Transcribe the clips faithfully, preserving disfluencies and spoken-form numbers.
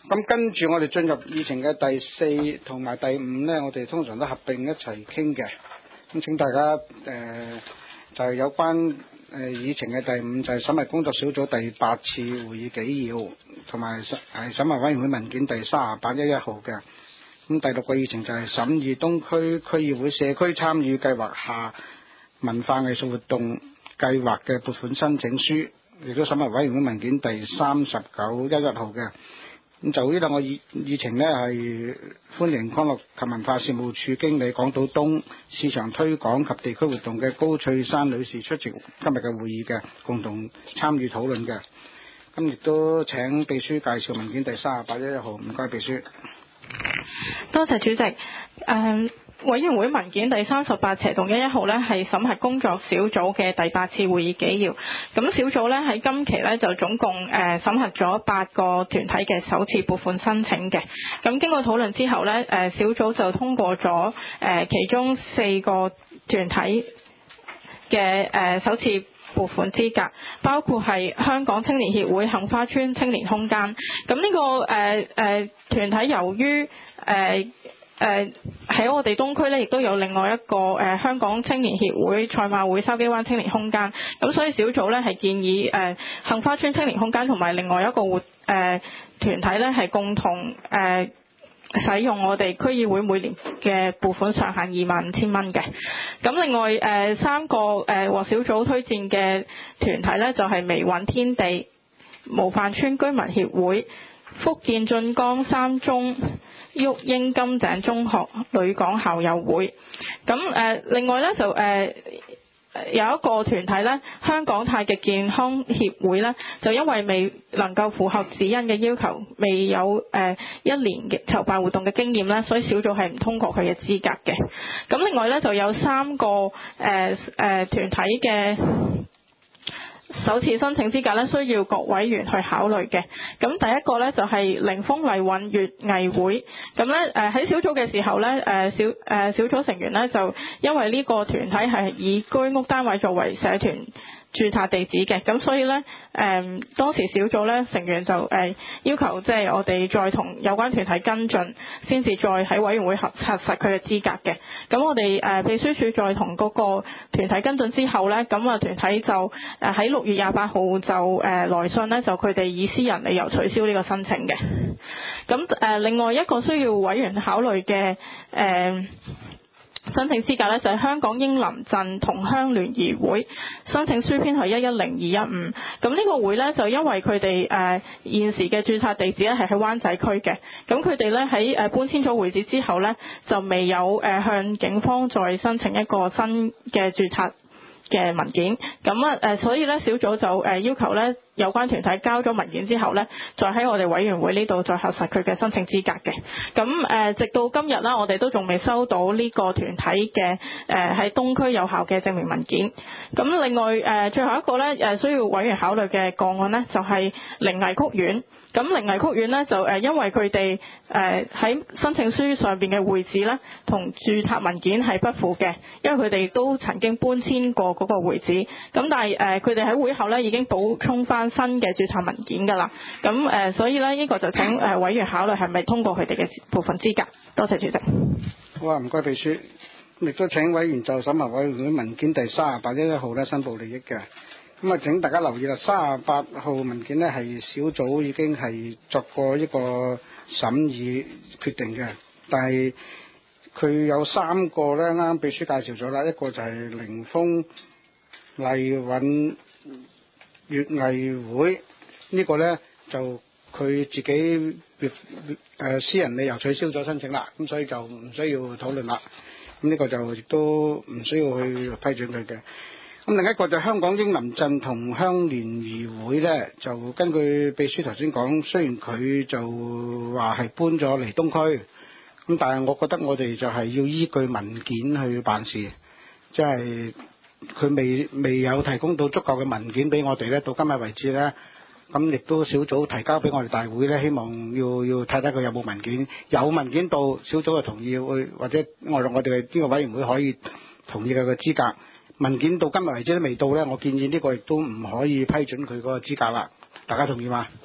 咁跟住我哋進入議程嘅第四同埋第五呢，我哋通常都合併一齊傾嘅。咁請大家誒、呃、就係、是、有關誒、呃、議程嘅第五就係、是、審核工作小組第八次會議紀要，同埋係審核委員會文件第三十八一一號嘅。咁第六個議程就係審議東區區議會社區參與計劃下文化藝術活動計劃嘅撥款申請書，亦都審核委員會文件第三十九一一號嘅。咁就呢兩個議議程呢，係歡迎康樂及文化事務處經理港島東市場推廣及地區活動嘅高翠珊女士出席今日嘅會議嘅，共同參與討論嘅。咁亦都請秘書介紹文件第三十八一一號，唔該秘書。 多謝主席。誒、嗯。委員會文件第三十八斜洞一一號呢，係審核工作小組嘅第八次會議紀要。咁小組呢，喺今期呢，就總共誒、呃、審核咗八個團體嘅首次撥款申請嘅。咁經過討論之後呢，誒、呃、小組就通過咗誒、呃、其中四個團體嘅誒、呃、首次撥款資格，包括係香港青年協會杏花邨青年空間。咁呢、這個誒誒、呃呃、團體由於誒。呃誒喺、呃、我哋東區咧，亦都有另外一個誒、呃、香港青年協會賽馬會筲箕灣青年空間，咁所以小組咧係建議誒、呃、杏花邨青年空間同埋另外一個活誒、呃、團體咧係共同誒、呃、使用我哋區議會每年嘅撥款上限二萬五千蚊嘅。咁另外誒、呃、三個誒獲、呃、小組推薦嘅團體咧就係、是、微韻天地、模範邨居民協會、福建晉江三中、育英金井中學女港校友會。咁誒、呃、另外咧就誒、呃、有一個團體咧，香港太極健康協會咧，就因為未能夠符合指引嘅要求，未有誒、呃、一年嘅籌辦活動嘅經驗咧，所以小組係唔通過佢嘅資格嘅。咁另外咧就有三個誒誒團體嘅首次申請資格咧，需要各委員去考慮嘅。咁第一個咧就係凌風麗韻粵藝會。咁咧誒喺小組嘅時候咧誒小誒、呃、小組成員咧就因為呢個團體係以居屋單位作為社團註冊地址嘅，咁所以咧誒、呃、當時小組咧成員就誒、呃、要求即係我哋再同有關團體跟進，先至再喺委員會核核實佢嘅資格嘅。咁我哋誒、呃、秘書處再同嗰個團體跟進之後咧，咁啊團體就誒喺六月廿八號就誒、呃、來信咧，就佢哋以私人理由取消呢個申請嘅。咁誒、呃、另外一個需要委員考慮嘅誒。呃申請資格咧就係香港英林鎮同鄉聯誼會，申請書編係一一零二一五。咁呢個會咧就因為佢哋誒現時嘅註冊地址咧係喺灣仔區嘅，咁佢哋咧喺誒搬遷咗會址之後咧就未有誒向警方再申請一個新嘅註冊嘅文件。咁啊誒所以咧小組就誒要求咧有關團體交咗文件之後咧，再喺我哋委員會呢度再核實佢嘅申請資格嘅。咁誒直到今日啦，我哋都仲未收到呢個團體嘅誒喺東區有效嘅證明文件。咁另外誒最後一個咧誒需要委員考慮嘅個案咧，就係靈藝曲苑。咁靈藝曲苑咧就誒因為佢哋誒喺申請書上邊嘅會址咧同註冊文件係不符嘅，因為佢哋都曾經搬遷過嗰個會址。咁但係誒佢哋喺會後咧已經補充翻新嘅註冊文件㗎啦。咁誒、呃、所以咧呢、這個就請誒委員考慮係咪通過佢哋嘅部分資格。多謝主席。 好啊，唔該秘書。亦都請委員就審核委員會文件第三十八一一號咧申報利益嘅。咁啊，請大家留意啦，三十八號文件呢係小組已經係作過一個審議決定嘅，但係佢有三個呢，啱啱秘書介紹咗啦，一個就係凌風麗韻粵藝會，呢、這個呢，就佢自己誒、呃、私人理由取消咗申請啦，咁所以就唔需要討論啦。咁呢個就亦都唔需要去批准佢嘅。咁另一個就香港英林鎮同鄉聯誼會呢，就根據秘書頭先講，雖然佢就話係搬咗嚟東區，咁但係我覺得我哋就係要依據文件去辦事，即係佢未未有提供到足夠嘅文件俾我哋呢，到今日為止呢，咁亦都小組提交俾我哋大會呢，希望要要睇睇佢有冇文件，有文件到小組就同意去，或者我我哋呢個委員會可以同意佢嘅資格。文件到今日為止都未到呢，我建議呢個亦都唔可以批准佢嗰個資格啦。大家同意嗎？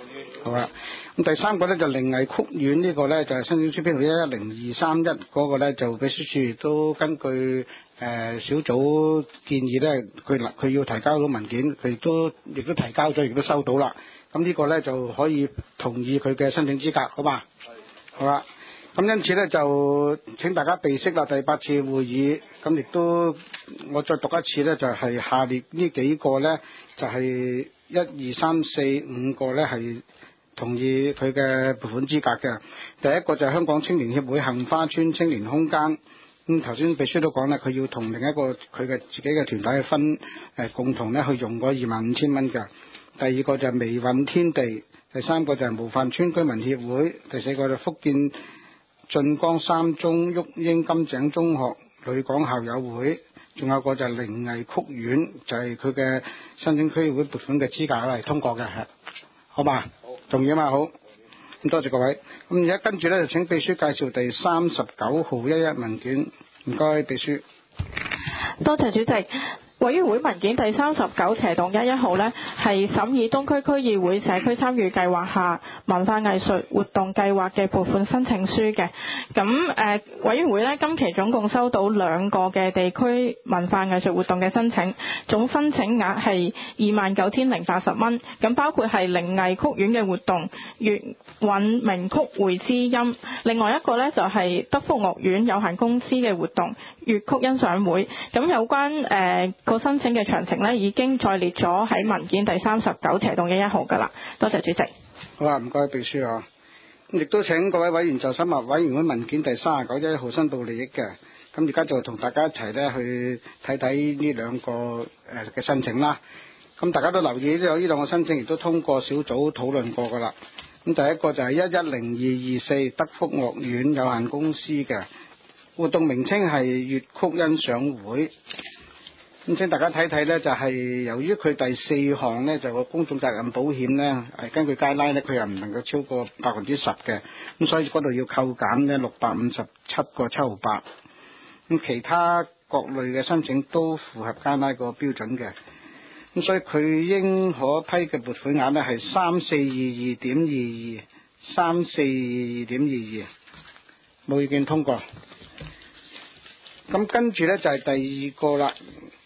好啦，咁第三個咧就靈藝曲苑呢個咧就係申請書編號一一零二三一嗰個咧，就秘書處亦都根據誒、呃、小組建議咧，佢佢要提交到文件，佢亦都亦都提交咗，亦都收到啦。咁呢個咧就可以同意佢嘅申請資格，好嘛？係。好啦，咁因此咧就請大家備悉啦，第八次會議，咁亦都我再讀一次咧，就係、是、下列呢幾個咧，就係一二三四五個咧係同意佢嘅撥款資格嘅。第一個就係香港青年協會杏花村青年空間，咁頭先秘書都講啦，佢要同另一個佢嘅自己嘅團體去分誒、呃、共同咧去用嗰二萬五千蚊嘅。第二個就係微韻天地，第三個就係模範村居民協會，第四個就福建晉江三中育英金井中學旅港校友會，仲有個就係靈藝曲苑，就係佢嘅申請區議會撥款嘅資格係通過嘅，係好嘛？好，同意嘛？好，咁多謝各位。咁而家跟住咧就請秘書介紹第三十九號一一文件，唔該秘書。 多謝主席。委員會文件第三十九斜棟一一號呢，係審議東區區議會社區參與計劃下文化藝術活動計劃嘅撥款申請書嘅。咁誒、呃，委員會呢，今期總共收到兩個嘅地區文化藝術活動嘅申請，總申請額係二萬九千零八十蚊。咁包括係靈藝曲苑嘅活動、粵韻名曲會知音，另外一個呢，就係、是、德福樂園有限公司嘅活動粵曲欣賞會。咁有關誒、呃個申請嘅詳情呢，已經載列咗喺文件第三十九斜棟一一號噶啦。多謝主席。 好啊，唔該秘書啊。亦都請各位委員就審核委員會文件第三十九一一號申報利益嘅。咁而家就同大家一齊呢去睇睇呢兩個誒嘅申請啦。咁大家都留意呢兩個申請，亦都通過小組討論過噶啦。咁第一個就係一一零二二四德福樂園有限公司嘅活動名稱係粵曲欣賞會。咁請大家睇睇呢，就係、是、由於佢第四項呢，就個公眾責任保險呢，係根據街拉呢，佢又唔能夠超過百分之十嘅，咁所以嗰度要扣減呢六百五十七個七毫八。咁其他各類嘅申請都符合街拉個標準嘅，咁所以佢應可批嘅撥款額呢係三四二二點二二，三四二二點二二，冇意見通過。咁跟住呢，就係、是、第二個啦。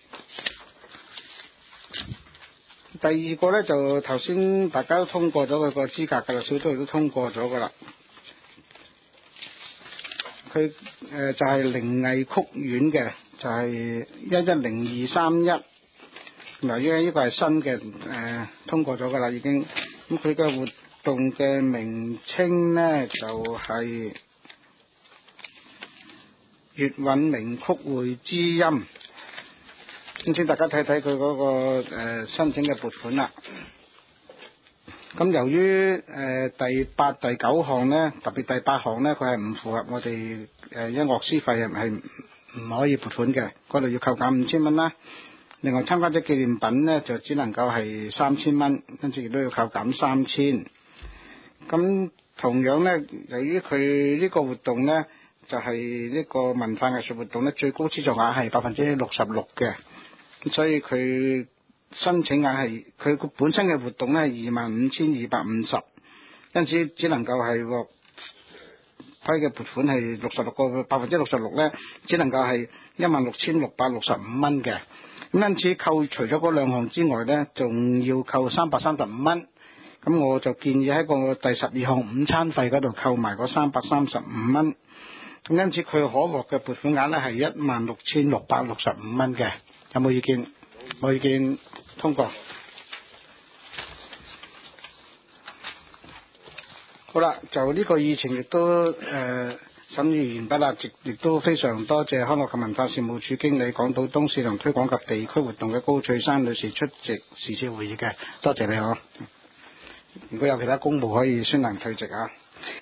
第二個呢，就頭先大家都通過咗佢個資格噶啦，小組亦都通過咗噶啦。佢誒、呃、就係靈藝曲苑嘅，就係一一零二三一。由於呢個係新嘅誒、呃，通過咗噶啦已經。咁佢嘅活動嘅名稱呢，就係粵韻名曲會知音。咁請大家睇睇佢嗰個誒、呃、申請嘅撥款啦。咁由於誒、呃、第八、第九項呢，特別第八項呢，佢係唔符合我哋誒、呃、音樂師費係唔可以撥款嘅，嗰度要扣減五千蚊啦。另外參加者紀念品呢，就只能夠係三千蚊，跟住亦都要扣減三千。咁同樣呢，由於佢呢個活動呢，就係、是、呢個文化藝術活動呢，最高資助額係百分之六十六嘅。所以佢申請額係佢本身嘅活動咧係二萬五千二百五十，因此只能夠係獲批嘅撥款係六十六個百分之六十六咧，只能夠係一萬六千六百六十五蚊嘅。咁因此扣除咗嗰兩項之外咧，仲要扣三百三十五蚊。咁我就建議喺個第十二項午餐費嗰度扣埋嗰三百三十五蚊。咁因此佢可獲嘅撥款額咧係一萬六千六百六十五蚊嘅。有冇意見？冇意見，通過。好啦，就呢個議程亦都誒、呃、審議完畢啦，亦亦都非常多謝康樂及文化事務處經理港島東市場推廣及地區活動嘅高翠珊女士出席時事會議嘅，多謝你嗬。如果有其他公務可以宣能退席啊。